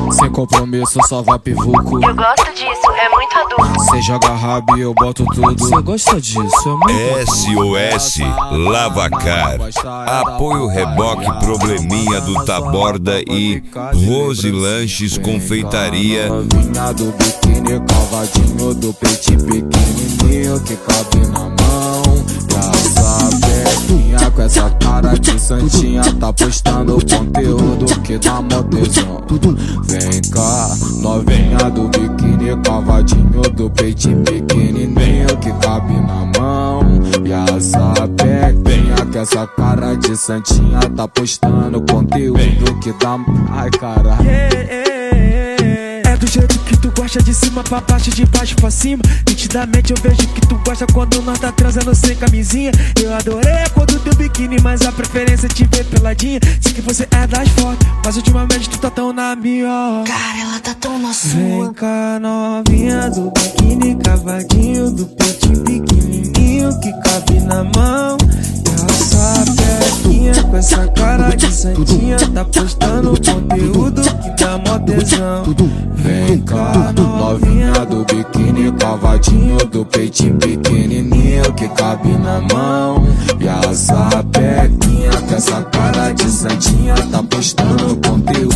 Sem compromisso, só vai pivuco. Eu gosto disso, é muito adulto. Cê joga rabo e eu boto tudo. Cê gosta disso, é muito SOS Lavacar. Apoio Reboque Probleminha do Taborda e Rose Lanches Confeitaria. Novinha do biquíni, cavadinho do peito pequenininho que cabe na mão. Graça abertinha com essa cara de santinha, tá postando conteúdo que dá mó tesão. Vem cá, novinha do biquíni, cavadinho do peito pequenininho que cabe na mão. E essa abertinha com essa cara de santinha, tá postando conteúdo que dá... Ai, caralho. É do jeito que tu gosta, de cima pra baixo, de baixo pra cima. Nitidamente eu vejo que tu gosta quando nós tá transando sem camisinha. Eu adorei a cor do teu biquíni, mas a preferência é te ver peladinha. Sei que você é das fotos, mas ultimamente tu tá tão na minha. Cara, ela tá tão na sua. Vem cá, novinha do biquíni, cavadinho do peitinho pequenininho que cabe na mão. Essa pequinha com essa cara de santinha, tá postando conteúdo que dá mó tesão. Vem cá, novinha do biquíni, cavadinho do peitinho pequenininho que cabe na mão. E essa pequinha com essa cara de santinha, tá postando conteúdo